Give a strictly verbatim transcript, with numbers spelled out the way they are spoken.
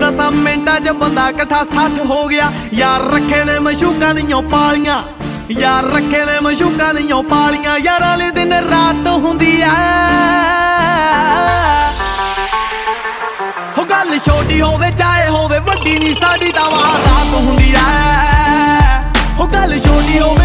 दसा मिंटा च बंदा कट्ठा सठ हो गया। यार रखे ने मशूका नहीं पालियां, यार रखे ने मशूका नहीं पालियां। यार वाले दिन रात हुंदी ऐ, हो गल छोटी होवे चाहे होवे वड्डी नी, साडी तां वार रात हुंदी ऐ। हो गल छोटी होवे